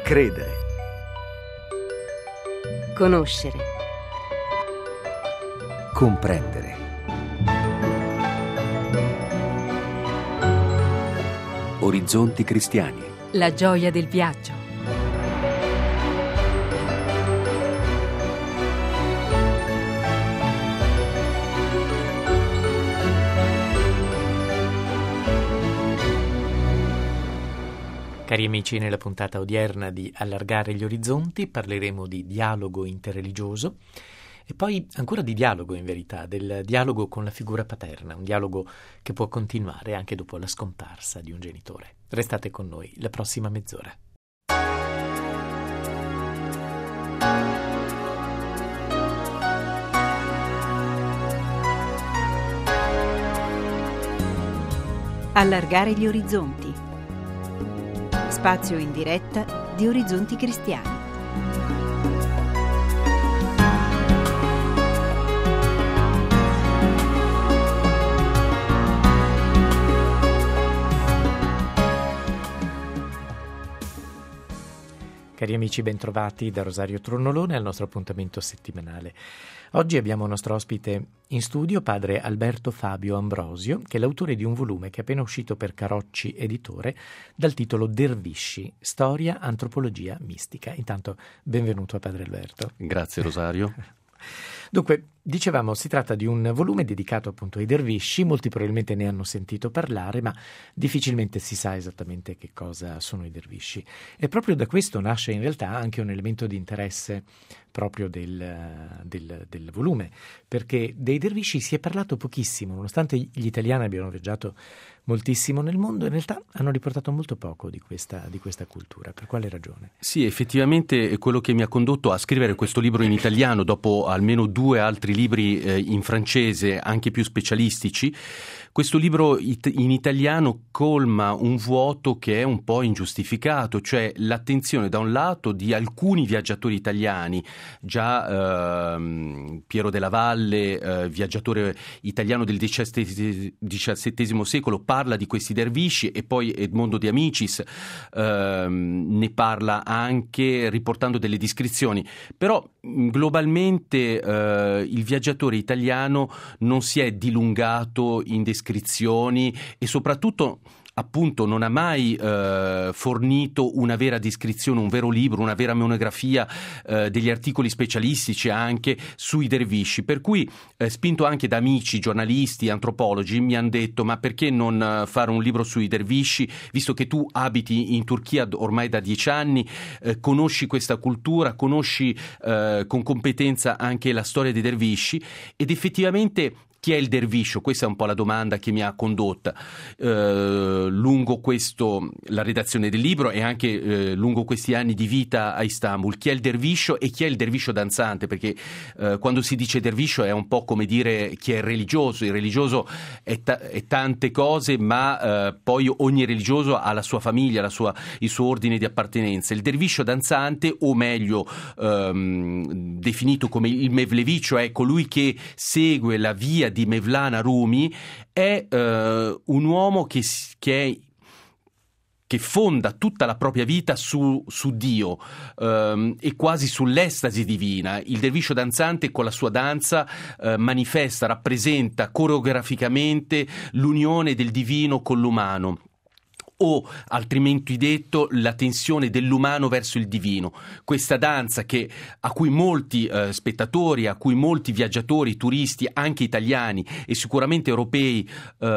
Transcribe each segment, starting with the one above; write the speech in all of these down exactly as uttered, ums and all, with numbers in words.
Credere. Conoscere. Comprendere. Orizzonti cristiani. La gioia del viaggio. Cari amici, nella puntata odierna di Allargare gli orizzonti parleremo di dialogo interreligioso e poi ancora di dialogo, in verità, del dialogo con la figura paterna, un dialogo che può continuare anche dopo la scomparsa di un genitore. Restate con noi la prossima mezz'ora. Allargare gli orizzonti. Spazio in diretta di Orizzonti Cristiani. Cari amici, bentrovati da Rosario Tronnolone al nostro appuntamento settimanale. Oggi abbiamo il nostro ospite in studio, padre Alberto Fabio Ambrosio, che è l'autore di un volume che è appena uscito per Carocci Editore dal titolo Dervisci, storia, antropologia mistica. Intanto benvenuto a padre Alberto. Grazie Rosario. Dunque, dicevamo, si tratta di un volume dedicato appunto ai dervisci, molti probabilmente ne hanno sentito parlare, ma difficilmente si sa esattamente che cosa sono i dervisci. E proprio da questo nasce in realtà anche un elemento di interesse proprio del, del, del volume, perché dei dervisci si è parlato pochissimo, nonostante gli italiani abbiano viaggiato moltissimo nel mondo, in realtà hanno riportato molto poco di questa, di questa cultura. Per quale ragione? Sì, effettivamente è quello che mi ha condotto a scrivere questo libro in italiano, dopo almeno due altri libri eh, in francese, anche più specialistici. Questo libro it- in italiano colma un vuoto che è un po' ingiustificato, cioè l'attenzione da un lato di alcuni viaggiatori italiani, già ehm, Piero della Valle, eh, viaggiatore italiano del diciassettesimo secolo, parla di questi dervisci, e poi Edmondo de Amicis ehm, ne parla anche riportando delle descrizioni. Però globalmente eh, il viaggiatore italiano non si è dilungato in descrizioni e soprattutto appunto non ha mai eh, fornito una vera descrizione, un vero libro, una vera monografia, eh, degli articoli specialistici anche sui dervisci, per cui eh, spinto anche da amici, giornalisti, antropologi, mi hanno detto: ma perché non fare un libro sui dervisci, visto che tu abiti in Turchia ormai da dieci anni, eh, conosci questa cultura, conosci eh, con competenza anche la storia dei dervisci. Ed effettivamente chi è il derviscio? Questa è un po' la domanda che mi ha condotta eh, lungo questo, la redazione del libro e anche eh, lungo questi anni di vita a Istanbul. Chi è il derviscio e chi è il derviscio danzante? Perché eh, quando si dice derviscio è un po' come dire chi è il religioso. Il religioso è, ta- è tante cose, ma eh, poi ogni religioso ha la sua famiglia, la sua, il suo ordine di appartenenza. Il derviscio danzante, o meglio ehm, definito come il Mevlevi, cioè colui che segue la via di Mevlana Rumi, è uh, un uomo che, che, è, che fonda tutta la propria vita su, su Dio um, e quasi sull'estasi divina. Il derviscio danzante con la sua danza uh, manifesta, rappresenta coreograficamente l'unione del divino con l'umano, o altrimenti detto la tensione dell'umano verso il divino. Questa danza che, a cui molti eh, spettatori, a cui molti viaggiatori, turisti, anche italiani e sicuramente europei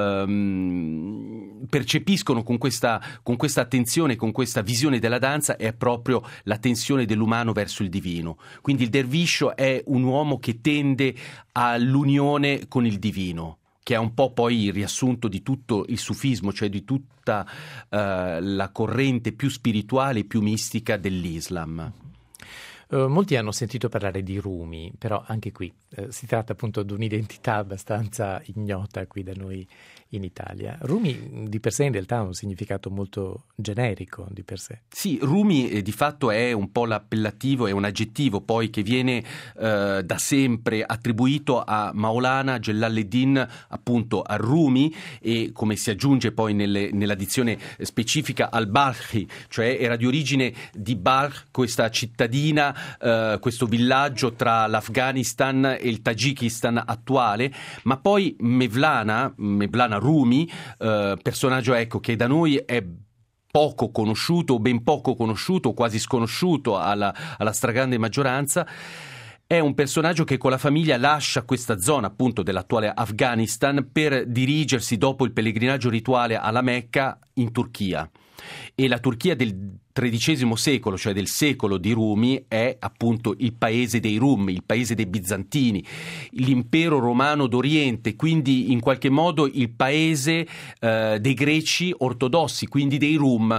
ehm, percepiscono con questa, con questa attenzione, con questa visione della danza, è proprio la tensione dell'umano verso il divino. Quindi il derviscio è un uomo che tende all'unione con il divino, che è un po' poi il riassunto di tutto il sufismo, cioè di tutta uh, la corrente più spirituale e più mistica dell'Islam. Uh, molti hanno sentito parlare di Rumi, però anche qui uh, si tratta appunto di un'identità abbastanza ignota qui da noi in Italia. Rumi di per sé in realtà ha un significato molto generico di per sé. Sì, Rumi eh, di fatto è un po' l'appellativo, è un aggettivo poi che viene eh, da sempre attribuito a Maulana Jalaluddin, appunto a Rumi, e come si aggiunge poi nelle, nella dizione specifica al Balkhi, cioè era di origine di Balkh, questa cittadina, eh, questo villaggio tra l'Afghanistan e il Tagikistan attuale, ma poi Mevlana, Mevlana Rumi, eh, personaggio ecco che da noi è poco conosciuto, ben poco conosciuto, quasi sconosciuto alla, alla stragrande maggioranza. È un personaggio che con la famiglia lascia questa zona appunto dell'attuale Afghanistan per dirigersi dopo il pellegrinaggio rituale alla Mecca in Turchia. E la Turchia del tredicesimo secolo, cioè del secolo di Rumi, è appunto il paese dei Rum, il paese dei Bizantini, l'impero romano d'Oriente, quindi in qualche modo il paese eh, dei greci ortodossi, quindi dei Rum,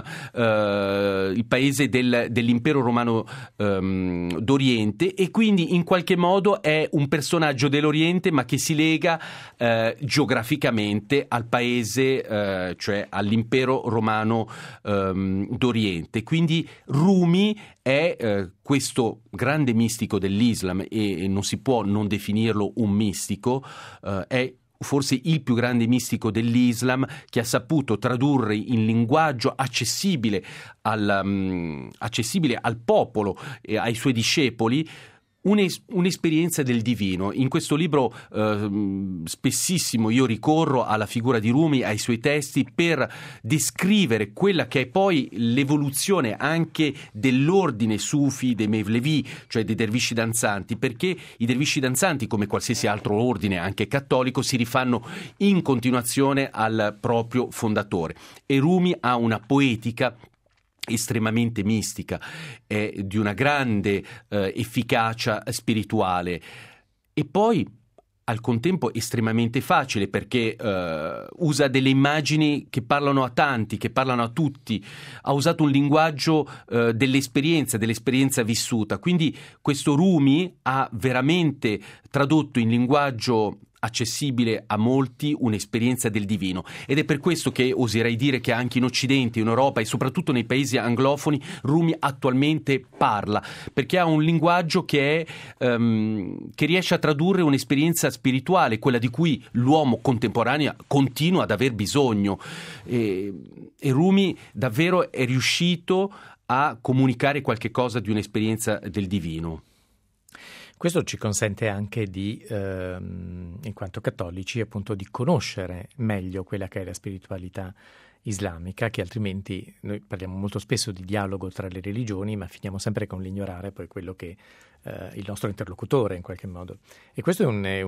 eh, il paese del, dell'impero romano ehm, d'Oriente, e quindi in qualche modo è un personaggio dell'Oriente ma che si lega eh, geograficamente al paese, eh, cioè all'impero romano ehm, d'Oriente. Quindi Rumi è eh, questo grande mistico dell'Islam, e, e non si può non definirlo un mistico, eh, è forse il più grande mistico dell'Islam, che ha saputo tradurre in linguaggio accessibile al, um, accessibile al popolo e ai suoi discepoli Un'es- un'esperienza del divino. In questo libro eh, spessissimo io ricorro alla figura di Rumi, ai suoi testi, per descrivere quella che è poi l'evoluzione anche dell'ordine sufi dei Mevlevi, cioè dei dervisci danzanti, perché i dervisci danzanti, come qualsiasi altro ordine anche cattolico, si rifanno in continuazione al proprio fondatore, e Rumi ha una poetica estremamente mistica, è di una grande eh, efficacia spirituale, e poi al contempo estremamente facile, perché eh, usa delle immagini che parlano a tanti, che parlano a tutti, ha usato un linguaggio eh, dell'esperienza, dell'esperienza vissuta. Quindi questo Rumi ha veramente tradotto in linguaggio accessibile a molti un'esperienza del divino, ed è per questo che oserei dire che anche in Occidente, in Europa e soprattutto nei paesi anglofoni Rumi attualmente parla, perché ha un linguaggio che, è, um, che riesce a tradurre un'esperienza spirituale, quella di cui l'uomo contemporaneo continua ad aver bisogno, e, e Rumi davvero è riuscito a comunicare qualche cosa di un'esperienza del divino. Questo ci consente anche di, ehm, in quanto cattolici, appunto, di conoscere meglio quella che è la spiritualità islamica, che altrimenti noi parliamo molto spesso di dialogo tra le religioni, ma finiamo sempre con l'ignorare poi quello che eh, il nostro interlocutore in qualche modo. E questo è un, è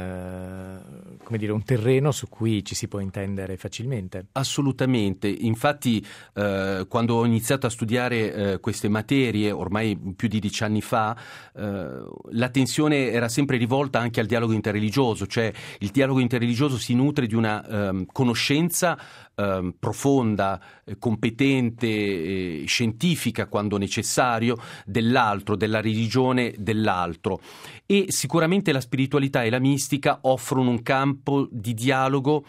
un uh, come dire, un terreno su cui ci si può intendere facilmente. Assolutamente. Infatti eh, quando ho iniziato a studiare eh, queste materie, ormai più di dieci anni fa, eh, l'attenzione era sempre rivolta anche al dialogo interreligioso, cioè il dialogo interreligioso si nutre di una eh, conoscenza eh, profonda, eh, competente, eh, scientifica quando necessario, dell'altro, della religione dell'altro, e sicuramente la spiritualità e la mistica offrono un campo di dialogo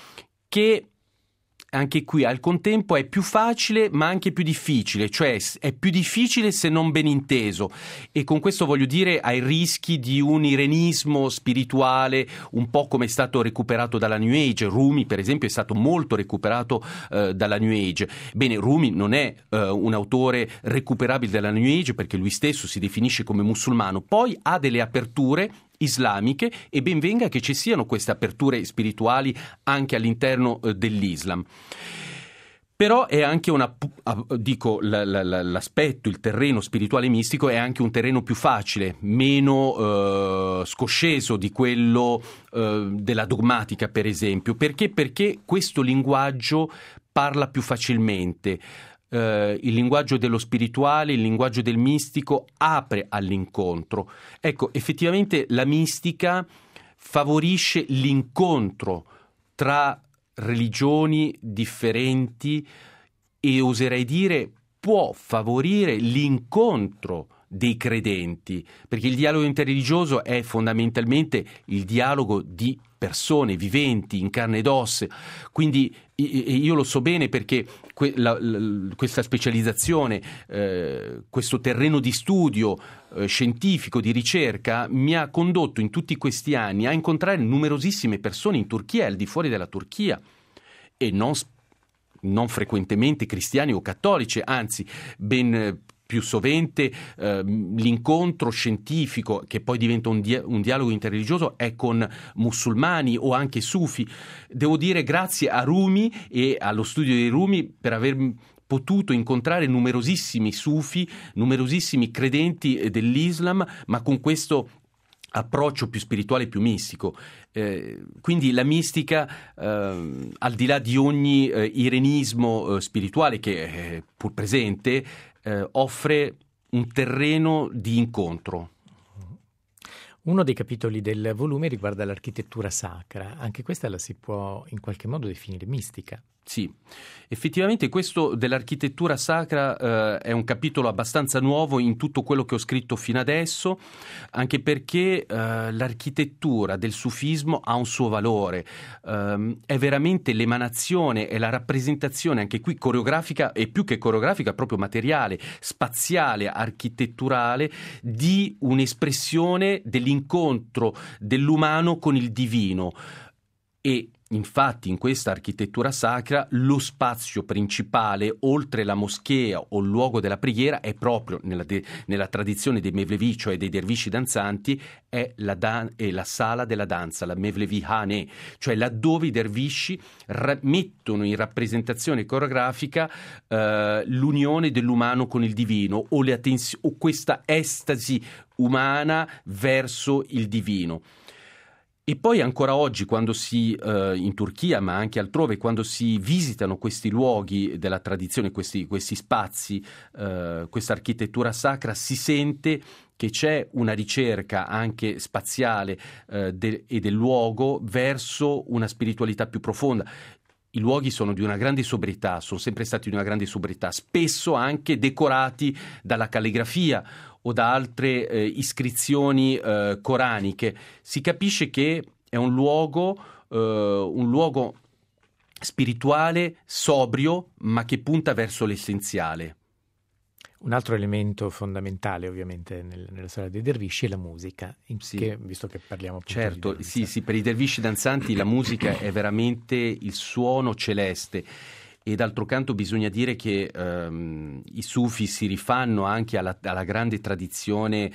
che anche qui al contempo è più facile ma anche più difficile, cioè è più difficile se non ben inteso, e con questo voglio dire ai rischi di un irenismo spirituale, un po' come è stato recuperato dalla New Age. Rumi per esempio è stato molto recuperato eh, dalla New Age. Bene, Rumi non è eh, un autore recuperabile dalla New Age, perché lui stesso si definisce come musulmano, poi ha delle aperture islamiche, e ben venga che ci siano queste aperture spirituali anche all'interno eh, dell'Islam. Però è anche una, dico, l- l- l'aspetto, il terreno spirituale mistico è anche un terreno più facile, meno eh, scosceso di quello eh, della dogmatica, per esempio. Perché? Perché questo linguaggio parla più facilmente. Uh, il linguaggio dello spirituale, il linguaggio del mistico apre all'incontro. Ecco, effettivamente la mistica favorisce l'incontro tra religioni differenti, e oserei dire può favorire l'incontro dei credenti, perché il dialogo interreligioso è fondamentalmente il dialogo di persone viventi in carne ed ossa, quindi io lo so bene perché que- la, la, questa specializzazione, eh, questo terreno di studio eh, scientifico, di ricerca, mi ha condotto in tutti questi anni a incontrare numerosissime persone in Turchia e al di fuori della Turchia, e non, non frequentemente cristiani o cattolici, anzi ben più sovente eh, l'incontro scientifico, che poi diventa un, dia- un dialogo interreligioso, è con musulmani o anche sufi. Devo dire grazie a Rumi e allo studio di Rumi per aver potuto incontrare numerosissimi sufi, numerosissimi credenti dell'Islam, ma con questo approccio più spirituale, più mistico. Eh, quindi la mistica, eh, al di là di ogni eh, irenismo eh, spirituale che è pur presente, Eh, offre un terreno di incontro. Uno dei capitoli del volume riguarda l'architettura sacra. Anche questa la si può in qualche modo definire mistica. Sì, effettivamente questo dell'architettura sacra eh, è un capitolo abbastanza nuovo in tutto quello che ho scritto fino adesso, anche perché eh, l'architettura del sufismo ha un suo valore, eh, è veramente l'emanazione e la rappresentazione, anche qui coreografica, e più che coreografica proprio materiale, spaziale, architetturale, di un'espressione dell'incontro dell'umano con il divino. E infatti in questa architettura sacra lo spazio principale, oltre la moschea o il luogo della preghiera, è proprio nella, de- nella tradizione dei Mevlevi, cioè dei dervisci danzanti, è la, dan- è la sala della danza, la Mevlevi Hane, cioè laddove i dervisci ra- mettono in rappresentazione coreografica eh, l'unione dell'umano con il divino, o, le attens- o questa estasi umana verso il divino. E poi ancora oggi, quando si, eh, in Turchia ma anche altrove, quando si visitano questi luoghi della tradizione, questi, questi spazi, eh, questa architettura sacra, si sente che c'è una ricerca anche spaziale eh, de- e del luogo verso una spiritualità più profonda. I luoghi sono di una grande sobrietà, sono sempre stati di una grande sobrietà, spesso anche decorati dalla calligrafia o da altre eh, iscrizioni eh, coraniche. Si capisce che è un luogo, eh, un luogo spirituale, sobrio, ma che punta verso l'essenziale. Un altro elemento fondamentale ovviamente nel, nella storia dei dervisci è la musica, in Sì. che, visto che parliamo appunto certo, di sì, sì, per i dervisci danzanti la musica è veramente il suono celeste. E d'altro canto bisogna dire che ehm, i sufi si rifanno anche alla, alla grande tradizione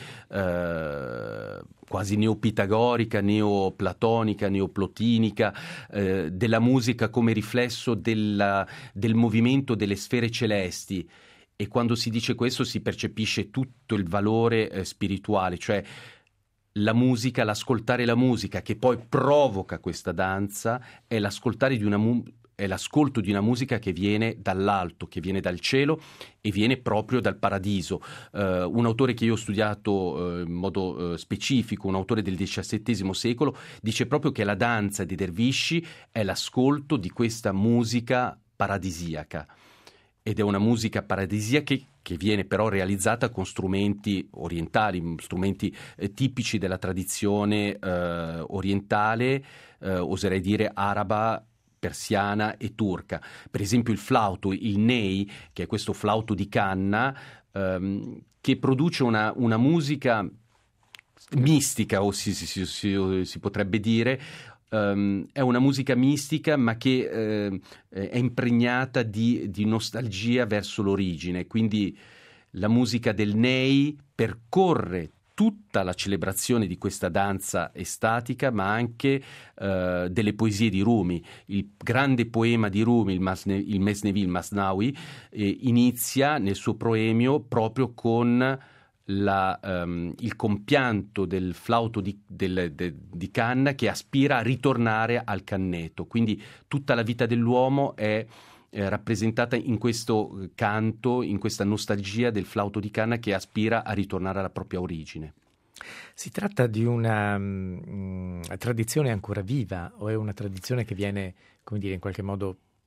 eh, quasi neopitagorica, neoplatonica, neoplotinica eh, della musica come riflesso della, del movimento delle sfere celesti. E quando si dice questo si percepisce tutto il valore eh, spirituale, cioè la musica, l'ascoltare la musica che poi provoca questa danza è l'ascoltare di una musica, è l'ascolto di una musica che viene dall'alto, che viene dal cielo e viene proprio dal paradiso. Uh, un autore che io ho studiato uh, in modo uh, specifico, un autore del diciassettesimo secolo, dice proprio che la danza dei dervisci è l'ascolto di questa musica paradisiaca. Ed è una musica paradisiaca che, che viene però realizzata con strumenti orientali, strumenti eh, tipici della tradizione eh, orientale, eh, oserei dire araba, persiana e turca. Per esempio il flauto, il ney, che è questo flauto di canna, ehm, che produce una, una musica mistica, o si, si, si, si, si potrebbe dire, um, è una musica mistica ma che eh, è impregnata di, di nostalgia verso l'origine. Quindi la musica del ney percorre tutta la celebrazione di questa danza estatica, ma anche uh, delle poesie di Rumi. Il grande poema di Rumi, il, Masne, il Mesnevi, il Masnawi, eh, inizia nel suo proemio proprio con la, um, il compianto del flauto di, del, de, di canna che aspira a ritornare al canneto. Quindi tutta la vita dell'uomo è Eh, rappresentata in questo canto, in questa nostalgia del flauto di canna che aspira a ritornare alla propria origine. Si tratta di una mh, tradizione ancora viva o è una tradizione che viene, come dire, in qualche modo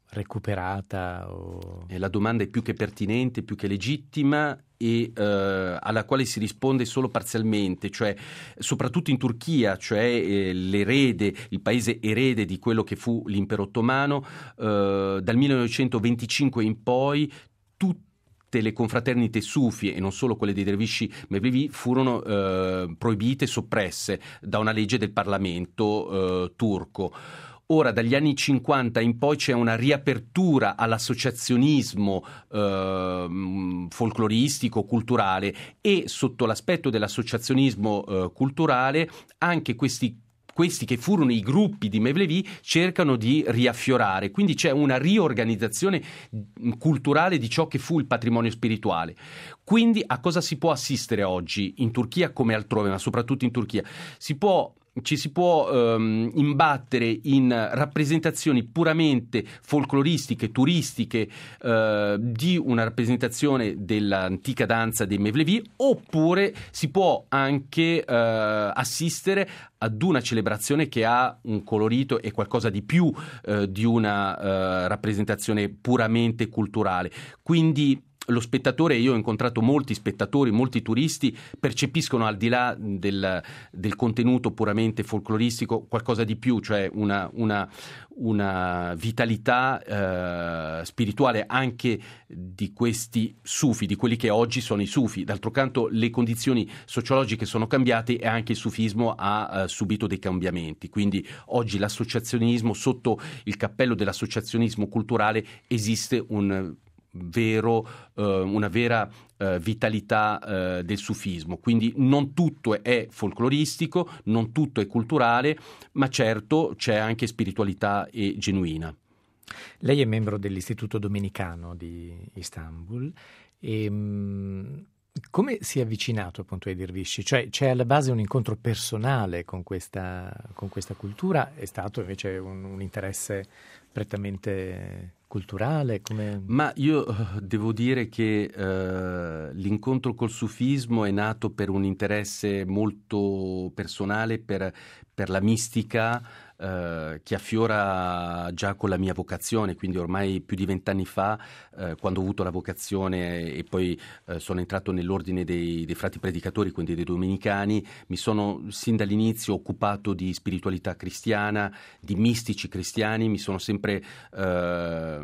recuperata? O... E la domanda è più che pertinente, più che legittima e eh, alla quale si risponde solo parzialmente, cioè soprattutto in Turchia, cioè eh, l'erede, il paese erede di quello che fu l'impero ottomano, eh, dal millenovecentoventicinque in poi tutti le confraternite sufi e non solo quelle dei dervisci Mevlevi furono eh, proibite, soppresse da una legge del Parlamento eh, turco. Ora, dagli anni cinquanta in poi c'è una riapertura all'associazionismo eh, folcloristico, culturale e sotto l'aspetto dell'associazionismo eh, culturale anche questi Questi che furono i gruppi di Mevlevi cercano di riaffiorare, quindi c'è una riorganizzazione culturale di ciò che fu il patrimonio spirituale. Quindi a cosa si può assistere oggi in Turchia come altrove, ma soprattutto in Turchia? Si può Ci si può ehm, imbattere in rappresentazioni puramente folcloristiche, turistiche, eh, di una rappresentazione dell'antica danza dei Mevlevi, oppure si può anche eh, assistere ad una celebrazione che ha un colorito e qualcosa di più eh, di una eh, rappresentazione puramente culturale. Quindi lo spettatore, io ho incontrato molti spettatori, molti turisti, percepiscono al di là del, del contenuto puramente folcloristico qualcosa di più, cioè una, una, una vitalità eh, spirituale anche di questi sufi, di quelli che oggi sono i sufi. D'altro canto le condizioni sociologiche sono cambiate e anche il sufismo ha eh, subito dei cambiamenti, quindi oggi l'associazionismo, sotto il cappello dell'associazionismo culturale esiste un vero, eh, una vera eh, vitalità eh, del sufismo, quindi non tutto è folcloristico, non tutto è culturale, ma certo c'è anche spiritualità e genuina. Lei è membro dell'Istituto Domenicano di Istanbul e mh, come si è avvicinato appunto ai dervisci? Cioè c'è alla base un incontro personale con questa, con questa cultura? È stato invece un, un interesse prettamente culturale? Come... Ma io devo dire che uh, l'incontro col sufismo è nato per un interesse molto personale per, per la mistica uh, che affiora già con la mia vocazione, quindi ormai più di vent'anni fa, uh, quando ho avuto la vocazione e poi uh, sono entrato nell'ordine dei, dei frati predicatori, quindi dei domenicani, mi sono sin dall'inizio occupato di spiritualità cristiana, di mistici cristiani, mi sono sempre uh,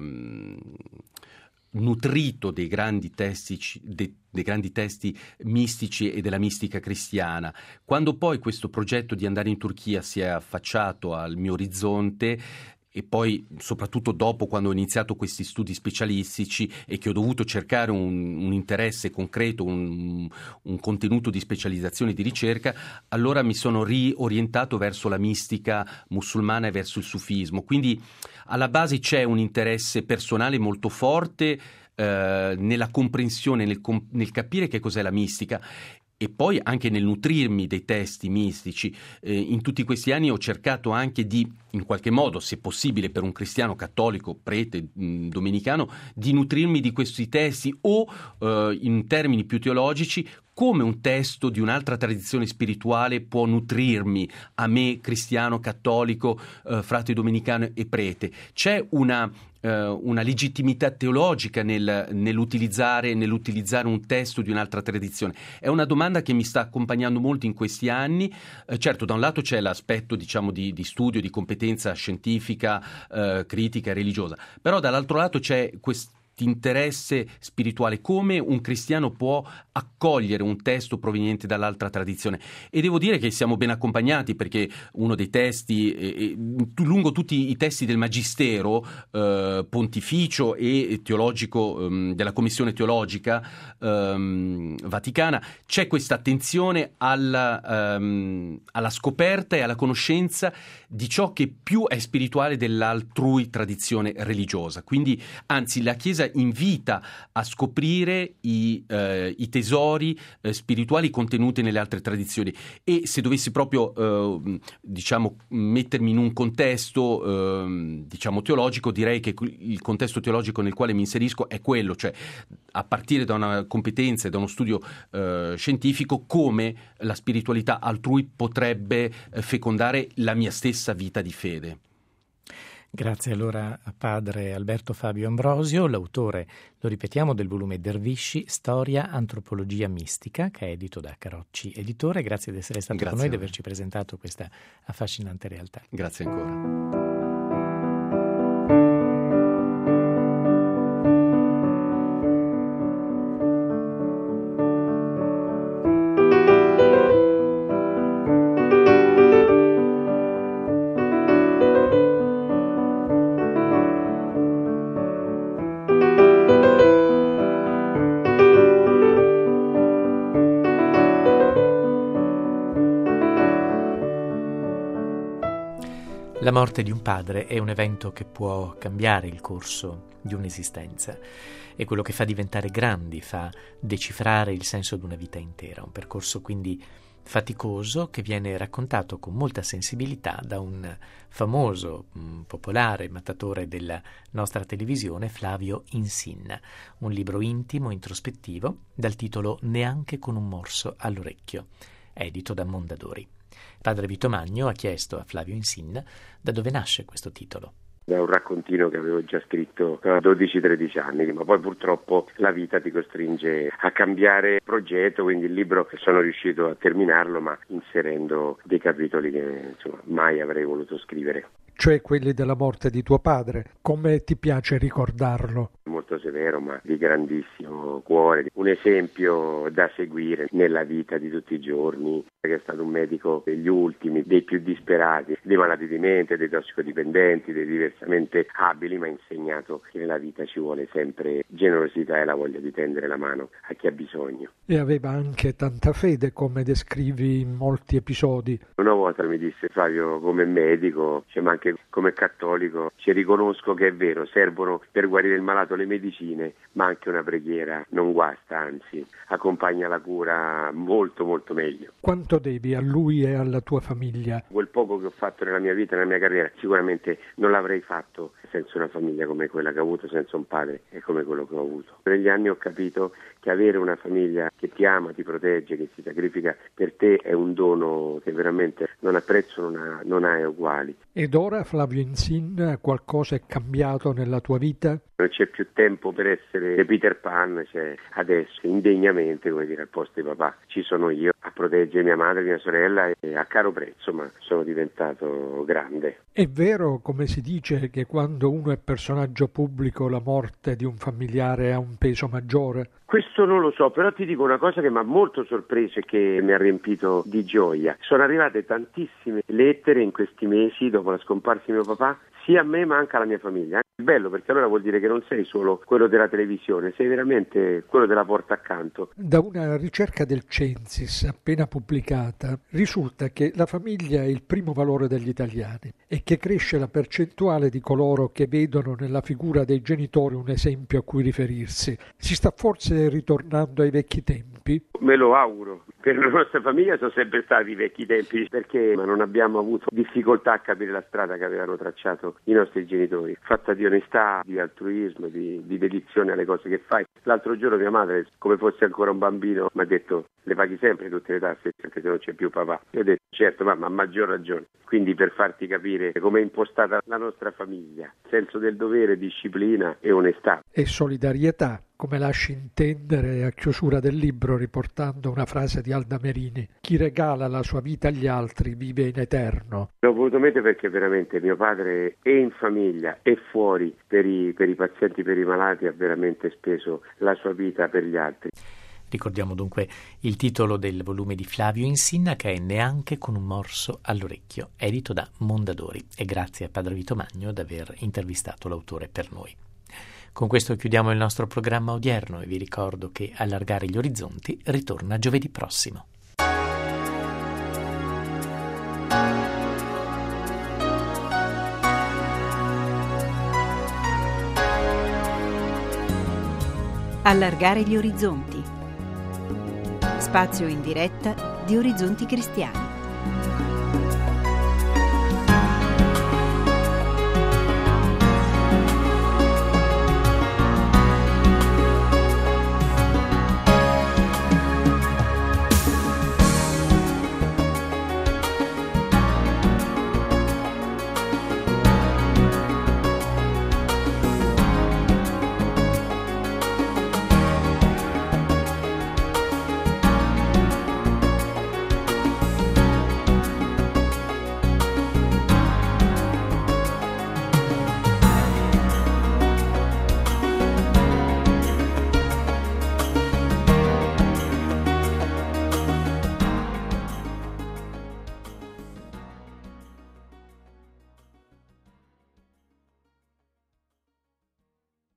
nutrito dei grandi testi, dei, dei grandi testi mistici e della mistica cristiana. Quando poi questo progetto di andare in Turchia si è affacciato al mio orizzonte, e poi soprattutto dopo, quando ho iniziato questi studi specialistici e che ho dovuto cercare un, un interesse concreto, un, un contenuto di specializzazione e di ricerca, allora mi sono riorientato verso la mistica musulmana e verso il sufismo. Quindi alla base c'è un interesse personale molto forte eh, nella comprensione, nel, nel capire che cos'è la mistica, e poi anche nel nutrirmi dei testi mistici. Eh, in tutti questi anni ho cercato anche di, in qualche modo, se possibile per un cristiano cattolico, prete, mh, domenicano, di nutrirmi di questi testi o, eh, in termini più teologici, come un testo di un'altra tradizione spirituale può nutrirmi a me, cristiano, cattolico, eh, frate domenicano e prete. C'è una, eh, una legittimità teologica nel, nell'utilizzare, nell'utilizzare un testo di un'altra tradizione. È una domanda che mi sta accompagnando molto in questi anni. Eh, certo, da un lato c'è l'aspetto, diciamo, di, di studio, di competenza scientifica, eh, critica e religiosa, però dall'altro lato c'è questo interesse spirituale, come un cristiano può accogliere un testo proveniente dall'altra tradizione. E devo dire che siamo ben accompagnati, perché uno dei testi, eh, lungo tutti i testi del Magistero eh, pontificio e teologico, ehm, della Commissione teologica ehm, vaticana, c'è questa attenzione alla, ehm, alla scoperta e alla conoscenza di ciò che più è spirituale dell'altrui tradizione religiosa. Quindi, anzi, la Chiesa invita a scoprire i, eh, i tesori eh, spirituali contenuti nelle altre tradizioni. E se dovessi proprio eh, diciamo mettermi in un contesto eh, diciamo teologico, direi che il contesto teologico nel quale mi inserisco è quello, cioè a partire da una competenza e da uno studio eh, scientifico, come la spiritualità altrui potrebbe eh, fecondare la mia stessa vita di fede. Grazie allora a padre Alberto Fabio Ambrosio, l'autore, lo ripetiamo, del volume Dervisci, Storia, Antropologia Mistica, che è edito da Carocci Editore. Grazie di essere stato Grazie con noi e di averci presentato questa affascinante realtà. Grazie ancora. La morte di un padre è un evento che può cambiare il corso di un'esistenza. È quello che fa diventare grandi, fa decifrare il senso di una vita intera. Un percorso quindi faticoso che viene raccontato con molta sensibilità da un famoso, mh, popolare mattatore della nostra televisione, Flavio Insinna. Un libro intimo, introspettivo, dal titolo Neanche con un morso all'orecchio, edito da Mondadori. Padre Vito Magno ha chiesto a Flavio Insinna da dove nasce questo titolo. Da un raccontino che avevo già scritto a dodici tredici anni, ma poi purtroppo la vita ti costringe a cambiare progetto, quindi il libro sono riuscito a terminarlo, ma inserendo dei capitoli che insomma mai avrei voluto scrivere. Cioè quelli della morte di tuo padre. Come ti piace ricordarlo? Molto severo, ma di grandissimo cuore, un esempio da seguire nella vita di tutti i giorni, che è stato un medico degli ultimi, dei più disperati, dei malati di mente, dei tossicodipendenti, dei diversamente abili, ma ha insegnato che nella vita ci vuole sempre generosità e la voglia di tendere la mano a chi ha bisogno. E aveva anche tanta fede, come descrivi in molti episodi. Una volta mi disse: Fabio, come medico, cioè, ma anche come cattolico, ci riconosco che è vero, servono per guarire il malato le medicine, ma anche una preghiera non guasta, anzi accompagna la cura molto molto meglio. Quanto devi a lui e alla tua famiglia? Quel poco che ho fatto nella mia vita, nella mia carriera, sicuramente non l'avrei fatto senza una famiglia come quella che ho avuto, senza un padre e come quello che ho avuto. Negli anni ho capito che avere una famiglia che ti ama, ti protegge, che si sacrifica per te è un dono che veramente non ha prezzo, non ha, non ha uguali. Ed ora, Flavio Insinna, qualcosa è cambiato nella tua vita? Non c'è più tempo per essere Peter Pan, cioè adesso indegnamente, come dire, al posto di papà ci sono io a proteggere mia madre, mia sorella, e a caro prezzo, ma sono diventato grande. È vero, come si dice, che quando uno è personaggio pubblico la morte di un familiare ha un peso maggiore? Questo non lo so, però ti dico una cosa che mi ha molto sorpreso e che mi ha riempito di gioia. Sono arrivate tantissime lettere in questi mesi dopo la scomparsa di mio papà, sia a me ma anche alla mia famiglia. È bello, perché allora vuol dire che non sei solo quello della televisione, sei veramente quello della porta accanto. Da una ricerca del Censis appena pubblicata risulta che la famiglia è il primo valore degli italiani e che cresce la percentuale di coloro che vedono nella figura dei genitori un esempio a cui riferirsi. Si sta forse ritornando ai vecchi tempi? Me lo auguro. Per la nostra famiglia sono sempre stati i vecchi tempi, perché non abbiamo avuto difficoltà a capire la strada che avevano tracciato i nostri genitori, fatta di onestà, di altruismo, di, di dedizione alle cose che fai. L'altro giorno mia madre, come fosse ancora un bambino, mi ha detto: le paghi sempre tutte le tasse perché se non c'è più papà. Io ho detto: certo mamma, a maggior ragione. Quindi per farti capire come è impostata la nostra famiglia, senso del dovere, disciplina e onestà. E solidarietà, come lasci intendere a chiusura del libro riportando una frase di Alda Merini: chi regala la sua vita agli altri vive in eterno. L'ho voluto mettere perché veramente mio padre, e in famiglia e fuori, per i, per i pazienti, per i malati, ha veramente speso la sua vita per gli altri. Ricordiamo dunque il titolo del volume di Flavio Insinna, che è Neanche con un morso all'orecchio, edito da Mondadori, e grazie a Padre Vito Magno di aver intervistato l'autore per noi. Con questo chiudiamo il nostro programma odierno e vi ricordo che Allargare gli orizzonti ritorna giovedì prossimo. Allargare gli orizzonti. Spazio in diretta di Orizzonti Cristiani.